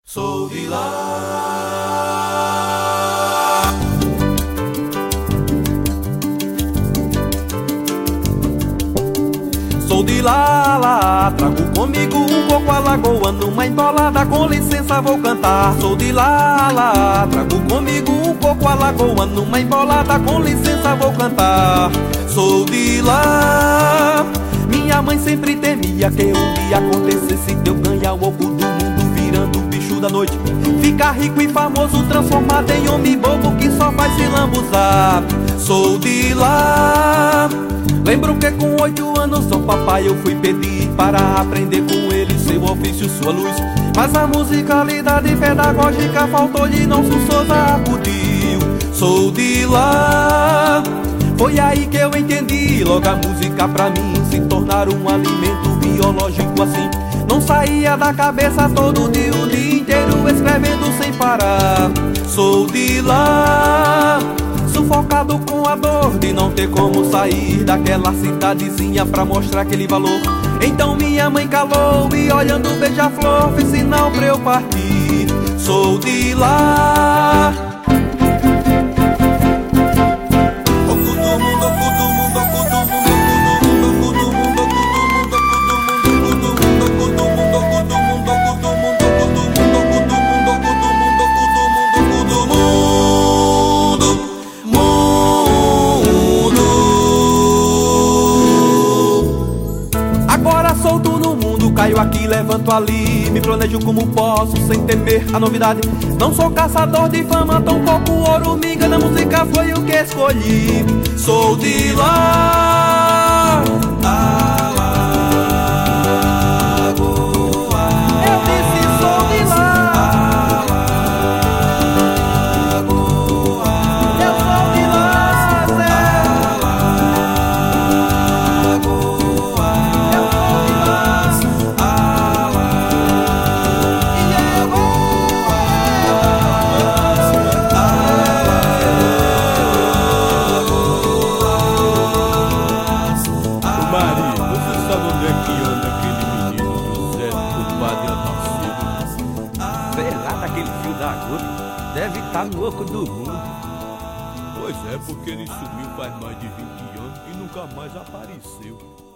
Sou de lá. Sou de lá, trago comigo um coco alagoano, uma embolada, com licença vou cantar. Sou de lá, trago comigo um coco alagoano, uma embolada, com licença vou cantar. Sou de lá, minha mãe sempre temia que um dia acontecesse de eu ganhar o oco do mundo, virando o bicho da noite, ficar rico e famoso, transformado em homem bobo que só faz se lambuzar. Sou de lá, lembro que com 8 anos ao papai eu fui pedir para aprender com ele seu ofício, sua luz, mas a musicalidade pedagógica faltou-lhe, Nelson Souza acudiu. Sou de lá, foi aí que eu entendi logo a música pra mim se tornar um alimento biológico assim. Não saía da cabeça todo dia, o dia inteiro escrevendo sem parar. Sou de lá, sufocado com a dor de não ter como sair daquela cidadezinha pra mostrar aquele valor. Então minha mãe calou e olhando o beija-flor fez sinal pra eu partir. Sou de lá. Solto no mundo, caio aqui, levanto ali, me planejo como posso, sem temer a novidade. Não sou caçador de fama, tampouco ouro, me engana, a música foi o que escolhi. Sou de lá, Alagoa. Eu disse sou de lá, Alagoa. Eu sou de lá, Zé. Aquele fio da agulha deve estar no oco do mundo. Pois é, porque ele sumiu faz mais de 20 anos e nunca mais apareceu.